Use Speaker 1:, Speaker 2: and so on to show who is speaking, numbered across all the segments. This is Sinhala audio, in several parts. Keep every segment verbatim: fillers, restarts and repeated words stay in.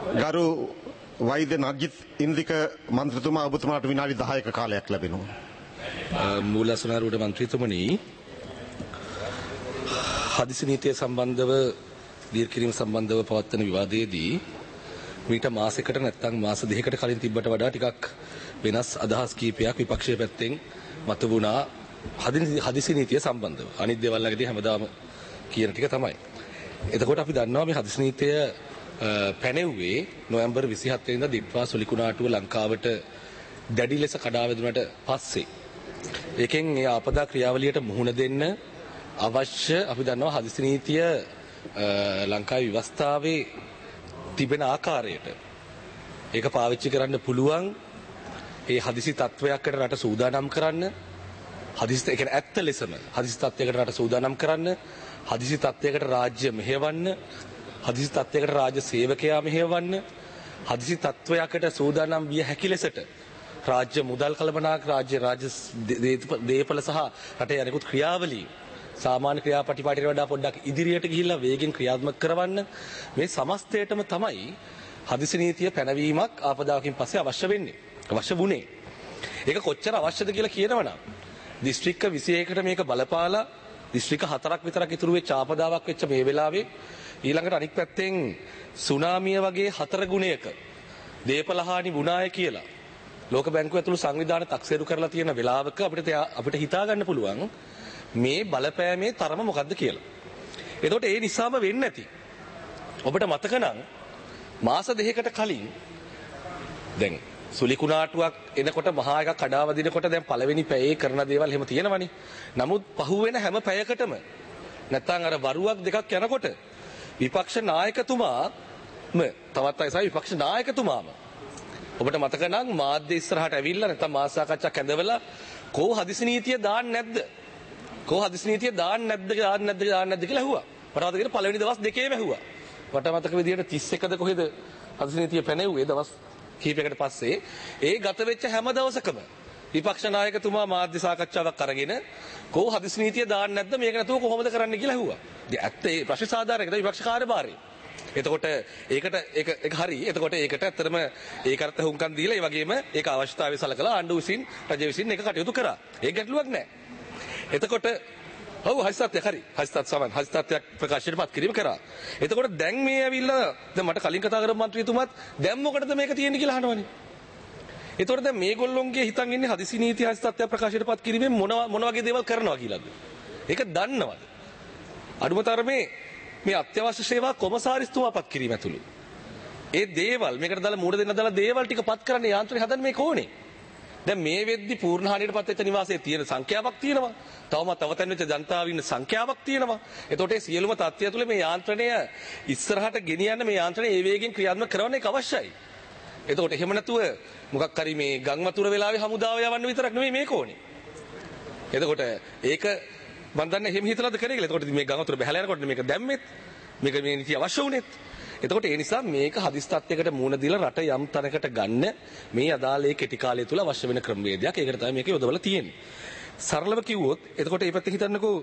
Speaker 1: ගරු වෛද්‍ය නජිත් ඉන්දික මන්ත්‍රතුමා ඔබතුමාට විනාඩි දහයක කාලයක් ලැබෙනවා.
Speaker 2: මූලසනාරූඪ මන්ත්‍රීතුමනි, හදිසි නීතිය සම්බන්ධව දීර්ඝකිරීම සම්බන්ධව පවත්වන විවාදයේදී මීට මාසයකට නැත්නම් මාස දෙකකට කලින් තිබ්බට වඩා ටිකක් වෙනස් අදහස් කීපයක් විපක්ෂයේ පැත්තෙන් මතුවුණා හදිසි නීතිය සම්බන්ධව. අනිත් දේවල් වලදී හැමදාම කියන ටික තමයි. එතකොට අපි දන්නවා මේ හදිසි නීතිය පැනෙව්වේ නොවැම්බර් විසිහත වෙනිදා දිට්වා සුලිකුණාටුව ලංකාවට දැඩි ලෙස කඩා වැදුනට පස්සේ. ඒකෙන් ඒ ආපදා ක්‍රියාවලියට මුහුණ දෙන්න අවශ්‍ය අපි දන්නවා හදිසි නීතිය ලංකාවේ ව්‍යවස්ථාවේ තිබෙන ආකාරයට ඒක පාවිච්චි කරන්න පුළුවන්. ඒ හදිසි තත්වයකට රට සූදානම් කරන්න, හදිසි ඒ කියන්නේ ඇත්ත ලෙසම හදිසි තත්වයකට රට සූදානම් කරන්න, හදිසි තත්වයකට රාජ්‍ය මෙහෙවන්න, හදිසි තත්වයකට රාජ්‍ය සේවකයා මෙහෙවන්න, හදිසි තත්වයකට සූදානම් විය හැකි ලෙසට රාජ්‍ය මුදල් කළමනාක රාජ්‍ය රාජ්‍ය දේපල සහ රටේ අනෙකුත් ක්‍රියාවලී සාමාන්‍ය ක්‍රියාපටිපාටියට වඩා පොඩ්ඩක් ඉදිරියට ගිහිල්ලා වේගෙන් ක්‍රියාත්මක කරවන්න, මේ සමස්තයටම තමයි හදිසි නීතිය පැනවීමක් ආපදාවකින් පස්සේ අවශ්‍ය වෙන්නේ. අවශ්‍ය වුණේ. ඒක කොච්චර අවශ්‍යද කියලා කියනවනම් දිස්ත්‍රික්ක විසිඑකට මේක බලපාලා දිස්ත්‍රික්ක හතරක් විතරක් ඉතුරු වෙච්ච ආපදාවක් වෙච්ච මේ වෙලාවේ ඊළඟට අනික් පැත්තෙන් සුනාමිය වගේ හතර ගුණයක දේපල හානි වුණාය කියලා ලෝක බැංකුව ඇතුළු සංවිධාන තක්සේරු කරලා තියෙන වෙලාවක අපිට අපිට හිතා ගන්න පුළුවන් මේ බලපෑමේ තරම මොකද්ද කියලා. එතකොට ඒ නිසාම වෙන්නේ නැති. ඔබට මතක නම් මාස දෙකකට කලින් දැන් සුලිකුණාටුවක් එනකොට මහා එකක් කඩාවදිනකොට දැන් පළවෙනි පැයේ කරන දේවල් එහෙම තියෙනවනේ. නමුත් පහුවෙන හැම පැයකටම නැත්තම් අර වරුවක් දෙකක් යනකොට විපක්ෂ නායකතුමාම තවත් අය සහ විපක්ෂ නායකතුමාම ඔබට මතක නම් මාධ්‍ය ඉස්සරහට ඇවිල්ලා නැත්තම් මාස සාකච්ඡාවක් ඇඳවලා කෝ හදිසි නීතිය දාන්න නැද්ද? කෝ හදිසි නීතිය දාන්න නැද්ද දාන්න නැද්ද දාන්න නැද්ද කියලා ඇහුවා. මට මතකයි පළවෙනි දවස් දෙකේම ඇහුවා. මට මතක විදියට තිස් එකද කොහෙද හදිසි නීතිය පැනෙව්වේ දවස් කීපයකට පස්සේ. ඒ ගත වෙච්ච හැම දවසකම විපක්ෂ නායකතුමා මාධ්‍ය සාකච්ඡාවක් අරගෙන කෝ හදිසි නීතිය දාන්න නැද්ද මේක නැතුව කොහොමද කරන්න කියලා ඇහුවා. ඉතින් ඇත්ත ඒ ප්‍රශ්න සාධාරණයි. විපක්ෂ කාර්යභාරය. එතකොට ඒකට ඒක ඒක හරි. එතකොට ඒකට ඇත්තටම ඒකට හුම්කම් දීලා ඒ වගේම ඒක අවශ්‍යතාවය සලකලා ආණ්ඩුව විසින් රජය විසින් ඒක කටයුතු කරා. ඒක ගැටලුවක් නැහැ. එතකොට ඔව් හදිස්ත්‍යක් හරි. හදිස්ත්‍යක් සමන් හදිස්ත්‍යක් ප්‍රකාශයට පත් කිරීම කරා. එතකොට දැන් මේ ඇවිල්ලා දැන් මට කලින් කතා කරපු മന്ത്രിතුමාත් දැන් මොකටද මේක තියෙන්නේ කියලා අහනවනේ. එතකොට දැන් මේගොල්ලොන්ගේ හිතන් ඉන්නේ හදිසි නීති හදිස්ත්‍යක් ප්‍රකාශයට පත් කිරීමෙන් මොන මොන වගේ දේවල් කරනවා කියලාද? ඒක දන්නවද? අඩුම තරමේ මේ අත්‍යවශ්‍ය සේවා කොමසාරිස්තුමා පත් කිරීම ඇතුළු ඒ දේවල් මේකට දාලා මූණ දෙන්න දාලා දේවල් ටික පත් කරන්න යාන්ත්‍රය හදන්න මේ කොහොනේ? දැන් මේ වෙද්දි පූර්ණ හානියටපත් වෙච්ච නිවාසයේ තියෙන සංඛ්‍යාවක් තියෙනවා. තවමත් අවතන් වෙච්ච ජනතාව ඉන්න සංඛ්‍යාවක් තියෙනවා. එතකොට මේ සියලුම තත්ත්වය තුළ මේ යාන්ත්‍රණය ඉස්සරහට ගෙනියන්න මේ යාන්ත්‍රණය ඒ වේගෙන් ක්‍රියාත්මක කරන්න ඒක අවශ්‍යයි. එතකොට එහෙම නැතුව මොකක් හරි මේ ගම් වතුර වෙලාවේ හමුදාව යවන්න විතරක් නෙමෙයි මේක ඕනේ. එතකොට ඒක මම දන්නේ එහෙම හිතලාද කරේ කියලා. එතකොට මේ ගම් වතුර බහැලා යනකොට මේක දැම්මෙත් මේක මේ නිති අවශ්‍ය වුණෙත්. එතකොට ඒ නිසා මේක හදිස් තත්යකට මුහුණ දීලා රට යම් තැනකට ගන්න මේ අදාළේ කෙටි කාලය තුල අවශ්‍ය වෙන ක්‍රමවේදයක්. ඒකට තමයි මේක යොදවලා තියෙන්නේ. සරලව කිව්වොත් එතකොට මේ පැත්තෙන් හිතන්නකෝ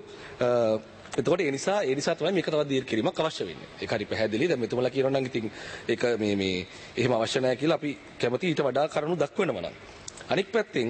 Speaker 2: එතකොට ඒ නිසා ඒ නිසා තමයි මේක තවත් දීර්ඝ කිරීමක් අවශ්‍ය වෙන්නේ. ඒක හරි පැහැදිලි. දැන් මෙතුමලා කියනවා නම් ඉතින් ඒක මේ මේ එහෙම අවශ්‍ය නැහැ කියලා අපි කැමති ඊට වඩා කරුණු දක්වනවා නම්. අනික් පැත්තෙන්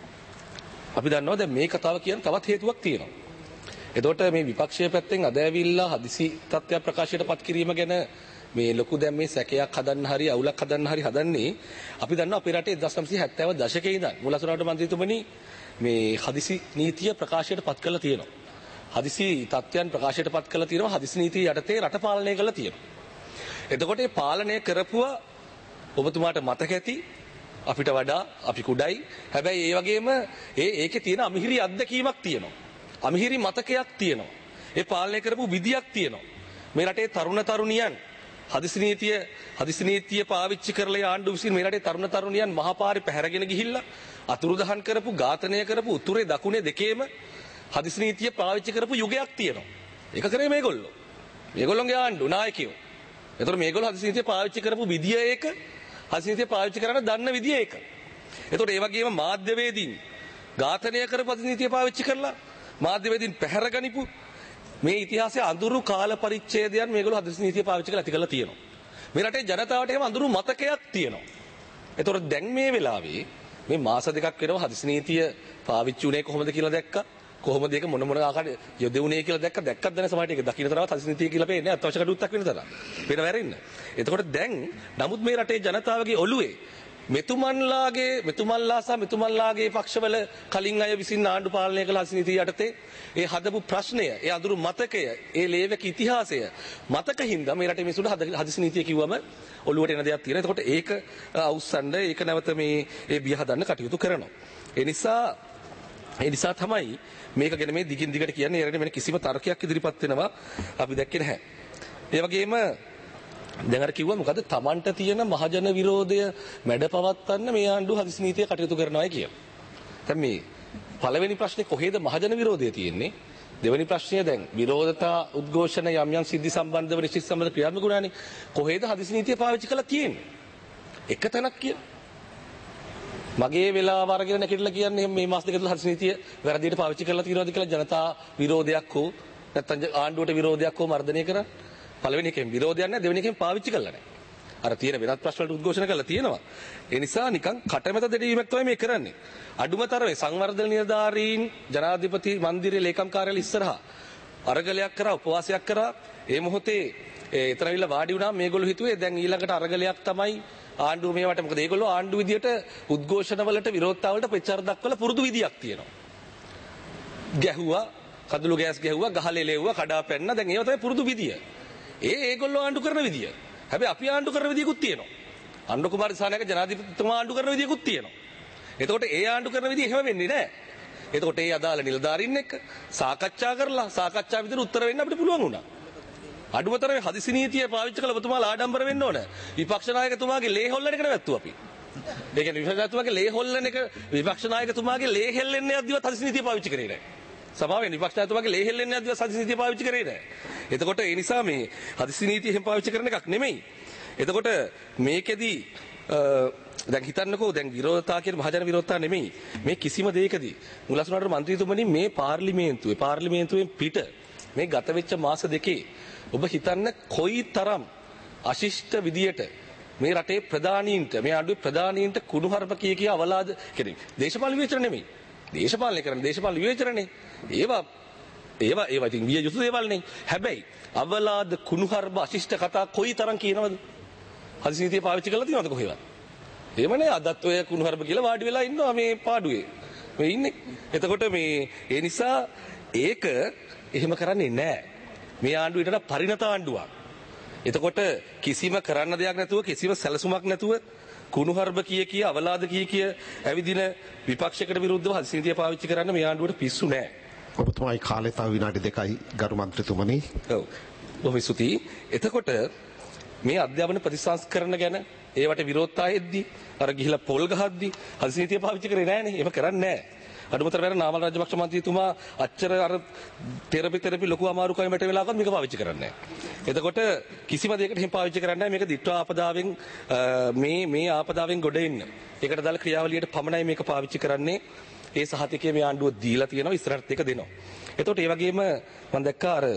Speaker 2: අපි දන්නවා දැන් මේ කතාව කියන තවත් හේතුවක් තියෙනවා. එතකොට මේ විපක්ෂයේ පැත්තෙන් අද ඇවිල්ලා හදිසි තත්ත්වයක් ප්‍රකාශයට පත් කිරීම ගැන මේ ලොකු දැන් මේ සැකයක් හදන්න හරි අවුලක් හදන්න හරි හදන්නේ අපි දන්නවා අපේ රටේ එක්දහස් නවසිය හැත්තෑව දශකයේ ඉඳන් මූලසුරාට මන්ත්‍රීතුමනි මේ හදිසි නීතිය ප්‍රකාශයට පත් කරලා තියෙනවා. හදිසි තත්ත්වයන් ප්‍රකාශයට පත් කරලා තියෙනවා. හදිසි නීතිය යටතේ රට පාලනය කරලා තියෙනවා. එතකොට මේ පාලනය කරපුවා ඔබතුමාට මතක ඇති අපිට වඩා අපි කුඩයි. හැබැයි ඒ වගේම ඒ ඒකේ තියෙන අමිහිරි අත්දැකීමක් තියෙනවා. අමිහිරි මතකයක් තියෙනවා. ඒ පාලනය කරපු විදියක් තියෙනවා. මේ රටේ තරුණ තරුණියන් හදිසි නීතිය හදිසි නීතිය පාවිච්චි කරලා ආණ්ඩුව විසින් මේ රටේ තරුණ තරුණියන් මහපාරේ පැහැරගෙන ගිහිල්ලා අතුරුදහන් කරපු ඝාතනය කරපු උතුරේ දකුණේ දෙකේම හදිසි නීතිය පාවිච්චි කරපු යුගයක් තියෙනවා. ඒක කරේ මේගොල්ලෝ. මේගොල්ලෝගේ ආණ්ඩුව නායකයෝ. ඒතර මේගොල්ලෝ හදිසි නීතිය පාවිච්චි කරපු විදිය ඒක හදිසි නීතිය පාවිච්චි කරන්න දන්න විදිය ඒක. ඒතර ඒ වගේම මාධ්‍යවේදීන් ඝාතනය කරපු හදිසි නීතිය පාවිච්චි කරලා මාධ්‍යවේදීන් පැහැරගනිපු මේ ඉතිහාසයේ අඳුරු කාල පරිච්ඡේදයන් මේගොල්ලෝ හදිසි නීතිය පාවිච්චි කරලා ඇති කරලා තියෙනවා. මේ රටේ ජනතාවට එහෙම අඳුරු මතකයක් තියෙනවා. ඒතකොට දැන් මේ වෙලාවේ මේ මාස දෙකක් වෙනවා හදිසි නීතිය පාවිච්චි උනේ කොහොමද කියලා දැක්කා. කොහොමද ඒක මොන මොන ආකාරයට යොදුනේ කියලා දැක්ක දැක්කත් දැන සමහරට ඒක දකින්න තරවත් හදිසි නීතිය කියලා පේන්නේ අත්‍යවශ්‍ය කටයුත්තක් වෙන තරම්. වෙන වැරෙන්න. එතකොට දැන් නමුත් මේ රටේ ජනතාවගේ ඔළුවේ මෙතුමන්ලාගේ මෙතුමන්ලා සහ මෙතුමන්ලාගේ පක්ෂවල කලින් අය විසින් ආණ්ඩු පාලනය කළ හදිසි නීතිය යටතේ ඒ හදපු ප්‍රශ්නය, ඒ අඳුරු මතකය, ඒ ලේවක ඉතිහාසය මතක හින්දා මේ රටේ මිනිසුන්ට හදිසි නීතිය කිව්වම ඔළුවට එන දෙයක් තියෙනවා. එතකොට ඒක අවුස්සන්න ඒක නැවත මේ ඒ බිය හදන්න කටයුතු කරනවා. ඒ නිසා ඒ නිසා තමයි මේක ගැන මේ දිගින් දිගට කියන්නේ. ඒකට වෙන කිසිම තර්කයක් ඉදිරිපත් වෙනවා අපි දැක්කේ නැහැ. ඒ වගේම දැන් අර කිව්වා මොකද Tamanට තියෙන මහජන විරෝධය මැඩපවත්තන්න මේ ආණ්ඩුව හදිසි නීතිය කටයුතු කරනවායි කියලා. දැන් මේ පළවෙනි ප්‍රශ්නේ කොහේද මහජන විරෝධය තියෙන්නේ? දෙවෙනි ප්‍රශ්නය දැන් විරෝධතා උද්ඝෝෂණ යම් යම් සිද්ධි සම්බන්ධව නිශ්චිත සම්බන්ධ ක්‍රියාත්මක වුණානේ. කොහේද හදිසි නීතිය පාවිච්චි කළා තියෙන්නේ? එක තැනක් කියන. මගේ වෙලාව අරගෙන නැගිටලා කියන්නේ මේ මාස දෙක තුන හදිසි නීතිය වැරදියට පාවිච්චි කරලා තියෙනවද කියලා ජනතා විරෝධයක් හෝ නැත්නම් ආණ්ඩුවට විරෝධයක් හෝ මර්ධනය කරා. පළවෙනි එකෙන් විරෝධයක් නැහැ, දෙවෙනි එකෙන් පාවිච්චි කළා නැහැ. අර තියෙන වෙනත් ප්‍රශ්න වලට උද්ඝෝෂණ කරලා තියෙනවා. ඒ නිසා නිකන් කටමැත දෙඩීමක් තමයි මේ කරන්නේ. අඩුමතරමේ සංවර්ධන නිලධාරීන් ජනාධිපති මන්දිරයේ ලේකම් කාර්යාලය ඉස්සරහා අරගලයක් කරා, උපවාසයක් කරා. ඒ මොහොතේ එතන ඇවිල්ලා වාඩි වුණාම මේගොල්ලෝ හිතුවේ දැන් ඊළඟට අරගලයක් තමයි ආණ්ඩුව මේවට. මොකද ඒගොල්ලෝ ආණ්ඩුව විදියට උද්ඝෝෂණ වලට විරෝධතා වලට ප්‍රචාර දක්වලා පුරුදු විදියක් තියෙනවා. ගැහුවා, කඳුළු ගෑස් ගැහුවා, ගහලෙ ලෙව්වා, කඩා පැන්න. දැන් ඒව තමයි පුරුදු විදිය. ඒ ඒගොල්ලෝ ආණ්ඩු කරන විදිය. හැබැයි අපි ආණ්ඩු කරන විදියකුත් තියෙනවා. අනුර කුමාර දිසානායක ජනාධිපතිතුමා ආණ්ඩු කරන විදියකුත් තියෙනවා. එතකොට ඒ ආණ්ඩු කරන විදිය එහෙම වෙන්නේ නැහැ. එතකොට ඒ අදාළ නිලධාරීන් එක්ක සාකච්ඡා කරලා සාකච්ඡා විදිහට උත්තර වෙන්න අපිට පුළුවන් වුණා. අඩුමතරමේ හදිසි නීතිය පාවිච්චි කළ ඔබතුමාලා ආඩම්බර වෙන්න ඕන. විපක්ෂ නායකතුමාගේ ලේ හොල්ලන එක නැවැත්තුවා අපි. ඒ කියන්නේ විපක්ෂ නායකතුමාගේ ලේ හොල්ලන එක විපක්ෂ නායකතුමාගේ ලේ හෙල්ලෙන්නේ යද්දිවත් හදිසි නීතිය පාවිච්චි කරේ නැහැ. සභාවේ විපක්ෂ නායකතුමාගේ ලේ හෙල්ලෙන්නේ යද්දිවත් හදිසි නීතිය පාවිච්චි කරේ නැහැ. එතකොට ඒ නිසා මේ හදිසි නීතිය එහෙම පාවිච්චි කරන එකක් නෙමෙයි. එතකොට මේකෙදි දැන් හිතන්නකෝ දැන් විරෝධතා කියන මහජන විරෝධතා නෙමෙයි. මේ කිසිම දෙයකදී මුලසුනාට මන්ත්‍රීතුමනි මේ පාර්ලිමේන්තුවේ පාර්ලිමේන්තුවෙන් පිට මේ ගත වෙච්ච මාස දෙකේ ඔබ හිතන්න කොයිතරම් අශිෂ්ට විදියට මේ රටේ ප්‍රධානීන්ට මේ ආණ්ඩුවේ ප්‍රධානීන්ට කුණුහරුප කිය කිය අවලාද කියන්නේ දේශපාලන විවේචන නෙමෙයි. දේශපාලනය කරන දේශපාලන විවේචනනේ. ඒවා ඒවා ඒවා ඉතින් විය යුතු දේවල් නේ. හැබැයි අවලාද කුණුහරුප අශිෂ්ට කතා කොයිතරම් කියනවද? හදිසි නීතිය පාවිච්චි කරලා තියෙනවද කොහෙවත්? එහෙම නෑ. අදත් ඔය කුණුහරුප කියලා වාඩි වෙලා ඉන්නවා මේ පාඩුවේ. මේ ඉන්නේ. එතකොට මේ ඒ නිසා ඒක එහෙම කරන්නේ නෑ. මේ ආණ්ඩුව ඊට පරිණත ආණ්ඩුවක්. එතකොට කිසිම කරන්න දෙයක් නැතුව කිසිම සැලසුමක් නැතුව කුණුහරුප කිය කිය අවලාද කිය කිය ඇවිදින විපක්ෂයකට විරුද්ධව හදිසි නීතිය පාවිච්චි කරන්න මේ ආණ්ඩුවට පිස්සු නෑ.
Speaker 1: ඔබතුමායි කාලේ තව විනාඩි දෙකයි ගරු මන්ත්‍රීතුමනි.
Speaker 2: ඔව්. බොහොම ස්තුතියි. එතකොට මේ අධ්‍යාපන ප්‍රතිසංස්කරණ ගැන ඒවට විරෝධතා එද්දි අර ගිහිලා පොල් ගහද්දි හදිසි නීතිය පාවිච්චි කරේ නෑනේ. එහෙම කරන්නේ නෑ. අඩුමතර වෙන නාමල් රාජපක්ෂ මන්ත්‍රීතුමා අච්චර අර තෙරපි තෙරපි ලොකු අමාරුකමකට වෙලාවකත් මේක පාවිච්චි කරන්නේ නැහැ. එතකොට කිසිම දෙයකට එහෙම පාවිච්චි කරන්නේ නැහැ. මේක දිට්ඨා ආපදාවෙන් මේ මේ ආපදාවෙන් ගොඩ එන්න. ඒකට දාලා ක්‍රියාවලියට පමණයි මේක පාවිච්චි කරන්නේ. ඒ සහතිකයේ මේ ආණ්ඩුව දීලා තියෙනවා, ඉස්සරහට ඒක දෙනවා. එතකොට ඒ වගේම මම දැක්කා අර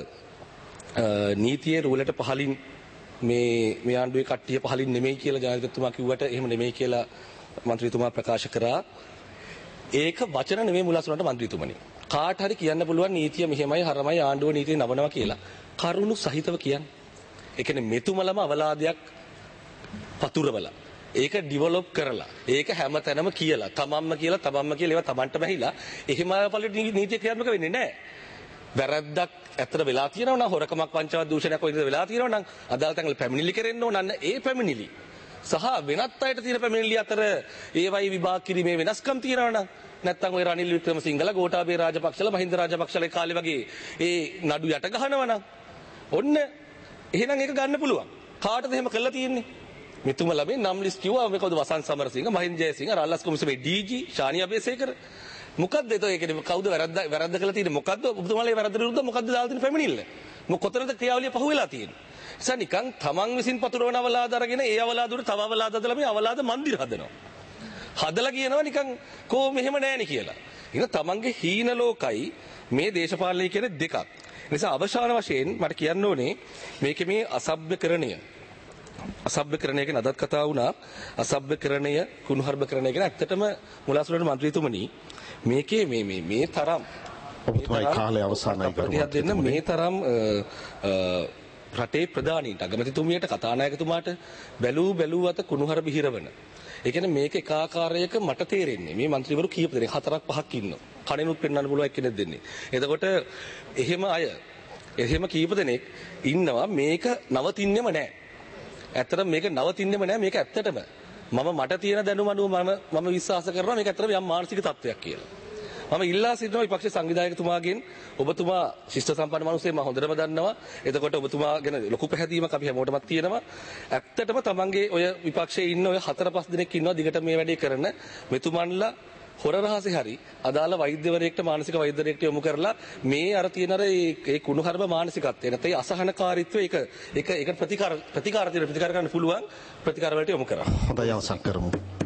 Speaker 2: නීතියේ රූලට පහලින් මේ මේ ආණ්ඩුවේ කට්ටිය පහලින් නෙමෙයි කියලා ජනාධිපතිතුමා කිව්වට එහෙම නෙමෙයි කියලා මන්ත්‍රීතුමා ප්‍රකාශ කරා. ඒක වචන නෙමෙයි මුලසුනට මන්ත්‍රීතුමනි. කාට හරි කියන්න පුළුවන් නීතිය මෙහෙමයි හරමයි ආණ්ඩුව නීතිය නවනවා කියලා. කරුණු සහිතව කියන්නේ. ඒ කියන්නේ මෙතුමලම අවලාදයක් පතුරවලා. ඒක ඩිවලොප් කරලා. ඒක හැමතැනම කියලා. තමන්ම කියලා තමන්ම කියලා ඒවා තමන්ටම ඇහිලා. එහෙම ආයපලට නීතිය ක්‍රියාත්මක වෙන්නේ නැහැ. වැරද්දක් ඇත්තට වෙලා තියෙනවා නම් හොරකමක් වංචාවක් දූෂණයක් වගේ වෙලා තියෙනවා නම් අදාළ තැන්වල පැමිණිලි කෙරෙන්න ඕන නම් ඒ පැමිණිලි සහ වෙනත් අයට තියෙන පැමිණිලි අතර ඒවයි විභාග කිරීමේ වෙනස්කම් තියෙනවා නම් නැත්නම් ඔය රනිල් වික්‍රමසිංහලා ගෝඨාභය රාජපක්ෂලා මහින්ද රාජපක්ෂලා කාලේ වගේ ඒ නඩු යට ගහනවා නම් ඔන්න එහෙනම් ඒක ගන්න පුළුවන්. කාටද එහෙම කළා තියෙන්නේ? මෙතුමලා මේ නම් ලිස්ට් කිව්වා මේකද වසන්ත සමරසිංහ, මහින්ද ජයසිංහ, රාල්ලස් කොමිසමේ ඩීජී, ශානි අබේසේකර. මොකද්ද ඒක? ඒ කියන්නේ කවුද වැරද්ද වැරද්ද කළා තියෙන්නේ? මොකද්ද ඔබතුමාලා ඒ වැරද්දට විරුද්ධව මොකද්ද දාලා තියෙන පැමිණිල්ල? මොක කොතනද ක්‍රියාවලිය පහුවෙලා තියෙන්නේ? නිසා නිකන් තමන් විසින් පතුරවන අවලාද අරගෙන ඒ අවලාද උඩ තව අවලාද හදලා මේ අවලාද මන්දිර හදනවා. හදලා කියනවා නිකන් කෝ මෙහෙම නෑනේ කියලා. ඉතින් තමන්ගේ හීන ලෝකයි මේ දේශපාලනය කියන්නේ දෙකක්. නිසා අවසාන වශයෙන් මට කියන්න ඕනේ මේකේ මේ අසභ්‍යකරණය අසභ්‍යකරණය ගැන අදත් කතා වුණා. අසභ්‍යකරණය කුණුහරුපකරණය ගැන ඇත්තටම මුලාසුලට මන්ත්‍රීතුමනි මේකේ මේ මේ මේ තරම්
Speaker 1: ඔබතුමායි කාලය අවසానයි
Speaker 2: කරුණා දෙන්න මේ තරම් රටේ ප්‍රධානීන්ට අගමැතිතුමියට කතානායකතුමාට බැලූ බැලූ අත කුණුහරුප හිරවන. ඒ කියන්නේ මේක එක ආකාරයක මට තේරෙන්නේ මේ മന്ത്രിවරු කීප දෙනෙක් හතරක් පහක් ඉන්නවා. කණෙනුත් පෙන්වන්න පුළුවන් කෙනෙක් දෙන්නේ. එතකොට එහෙම අය එහෙම කීප දෙනෙක් ඉන්නවා මේක නවතින්නෙම නැහැ. ඇත්තටම මේක නවතින්නෙම නැහැ මේක ඇත්තටම මම මට තියෙන දැනුම අනුව මම මම විශ්වාස කරනවා මේක ඇත්තටම යම් මානසික තත්වයක් කියලා. මම ඉල්ලා සිටිනවා විපක්ෂ සංවිධායකතුමාගෙන් ඔබතුමා ශිෂ්ට සම්පන්න මිනිස්සේ මම හොඳටම දන්නවා. එතකොට ඔබතුමා ගැන ලොකු පැහැදීමක් අපි හැමෝටමත් තියෙනවා. ඇත්තටම තමන්ගේ ඔය විපක්ෂයේ ඉන්න ඔය හතර පහ දෙනෙක් ඉන්නවා දිගට මේ වැඩේ කරන මෙතුමන්ලා හොර රහසේ හරි අදාළ වෛද්‍යවරයෙක්ට මානසික වෛද්‍යවරයෙක්ට යොමු කරලා මේ අර තියෙන අර ඒ කුණුහරුප මානසිකත්වය නැත්නම් ඒ අසහනකාරීත්වය ඒක ඒක ඒක ප්‍රතිකාර ප්‍රතිකාර ප්‍රතිකාර කරන්න පුළුවන් ප්‍රතිකාර වලට යොමු කරා.
Speaker 1: හොඳයි අවසන් කරමු.